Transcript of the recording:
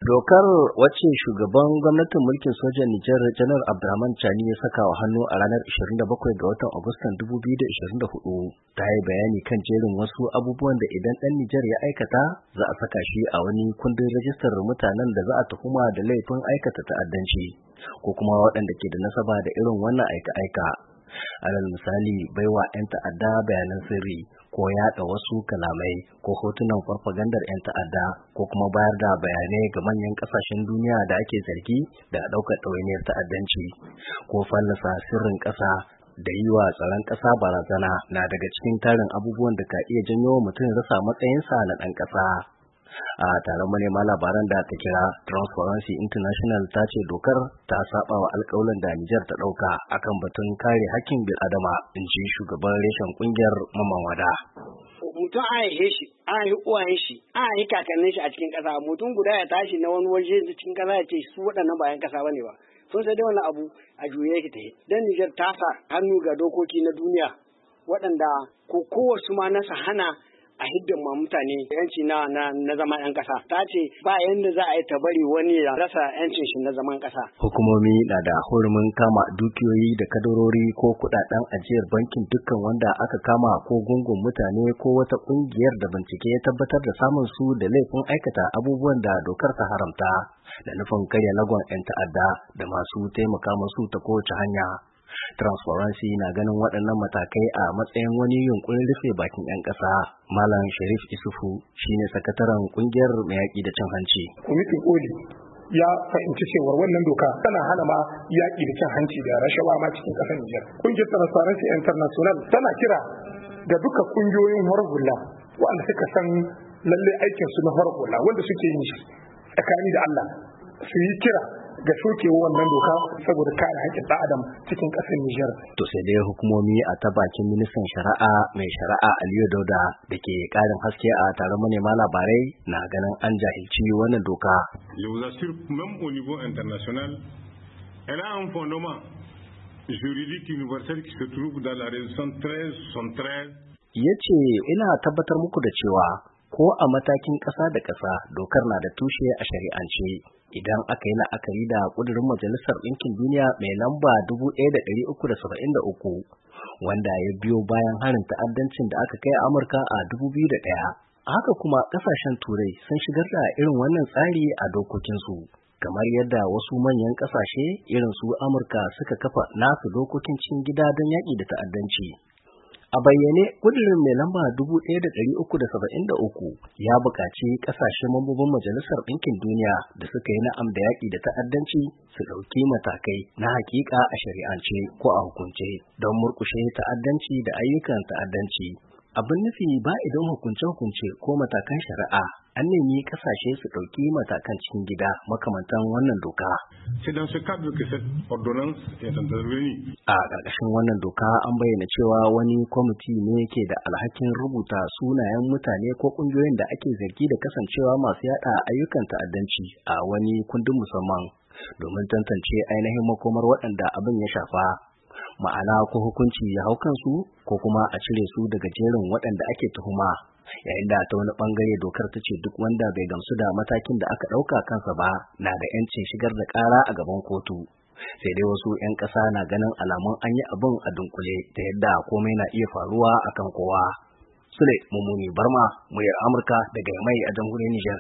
Dokar wacce shugaban gwamnatin mulkin sojan Nijar Janar Abdurrahman Chani ya saka wa hannu a ranar 27 ga watan Agustan 2024 ta yi bayani kan jerin wasu abubuwan da idan ɗan Nijar ya aikata za a saka shi a wani kundin rajistar mutanen da za a tuhuma da laifin aikata ta'addanci ko kuma waɗanda ke da nasaba da irin wannan aika-aika. Alal misali baiwa 'yan ta'adda bayanan sirri ko yaɗa wasu kalamai ko hotunan farfagandar 'yan ta'adda ko kuma bayar da bayanai ga manyan ƙasashen duniya da ake zargi da ɗaukar ɗawainiyar ta'addanci ko fallasa sirrin ƙasa da yi wa tsaron ƙasa barazana na daga cikin tarin abubuwan da ka iya janyo mutum rasa matsayinsa na ɗan ƙasa. A taron manema labaran da ta kira Transparency International ta ce dokar ta saba wa alƙawarin da Nijar ta ɗauka akan batun kare hakkin bil'adama, in ji shugaban reshen ƙungiyar Mamman Wada. Mutum an haife shi, an haifi uwayen shi, an haifi kakannin shi a cikin ƙasa, mutum guda ya tashi na wani waje cikin ƙasa ya ce su waɗannan ba 'yan ƙasa bane ba. Sun sai dai wannan abu a juye yake ta yi. Dan Nijar ta sa hannu ga dokoki na duniya waɗanda kowace ma nasa hana a hiddan ma mutane yanci na zama 'yan ƙasa. Ta ce ba yanda za a yi ta bari wani ya rasa yancin shi na zaman ƙasa. Hukumomi na da hurumin kama dukiyoyi da kadarori ko kuɗaɗen ajiyar bankin dukkan wanda aka kama ko gungun mutane ko wata ƙungiyar da bincike ya tabbatar da samun su da laifin aikata abubuwan da dokar ta haramta da nufin karya lagon 'yan ta'adda da masu taimaka musu ta kowace hanya. Transparency na ganin waɗannan matakai a matsayin wani yunkurin rufe bakin 'yan ƙasa. Malam Sharif Isufu shine sakataren ƙungiyar mai yaƙi da cin hanci. Kwamitin Koli ya fahimci cewar wannan doka tana hana ma yaƙi da cin hanci da rashawa ma cikin ƙasar Nijar. Ƙungiyar Transparency International tana kira ga duka ƙungiyoyin horar hula waɗanda suka san lalle aikinsu na horar hula wanda suke yin shi tsakani da Allah su yi kira ga sokewa wannan doka saboda kare haƙƙin ɗan adam cikin ƙasar Nijar. To sai dai hukumomi a ta bakin ministan shari'a mai shari'a Aliyu Dauda da ke ƙarin haske a taron manema labarai na ganin an jahilci wannan doka. Je vous assure même au niveau international, elle a un fondement juridique universel qui se trouve dans la résolution 1373. Ya ce ina tabbatar muku da cewa ko a matakin ƙasa da ƙasa dokar na da tushe a shari'ance. Idan aka yi la'akari da ƙudurin Majalisar Ɗinkin Duniya mai lamba 1373 wanda ya biyo bayan harin ta'addancin da aka kai Amurka a 2001. Haka kuma ƙasashen Turai sun shigar da irin wannan tsari a dokokinsu, kamar yadda wasu manyan ƙasashe irin su Amurka suka kafa nasu dokokin cikin gida don yaƙi da ta'addanci. A bayyane kudirin mai lamba 1373 ya buƙaci ƙasashen mambobin Majalisar Ɗinkin Duniya da suka yi na'am da yaƙi da ta'addanci su ɗauki matakai na haƙiƙa a shari'ance ko a hukunce don murƙushe ta'addanci da ayyukan ta'addanci. Abin nufi ba idan hukunce-hukunce ko matakan shari'a an nemi ƙasashe su ɗauki matakan cikin gida makamantan wannan doka. C'est dans ce cadre que cette ordonnance est intervenue. A ƙarƙashin wannan doka an bayyana cewa wani kwamiti ne ke da alhakin rubuta sunayen mutane ko ƙungiyoyin da ake zargi da kasancewa masu yaɗa ayyukan ta'addanci a wani kundin musamman domin tantance ainihin makomar waɗanda abin ya shafa. Ma'ana ko hukunci ya hau kansu ko kuma a cire su daga jerin waɗanda ake tuhuma. Yayin da ta wani bangare dokar ta ce duk wanda bai gamsu da matakin da aka ɗauka kansa ba na da 'yancin shigar da ƙara a gaban kotu. Sai dai wasu 'yan ƙasa na ganin alamun an yi abin a dunkule ta yadda komai na iya faruwa akan kowa. Sule Mummuni Barma, muryar Amurka daga Yamai a jamhuriyar Nijar.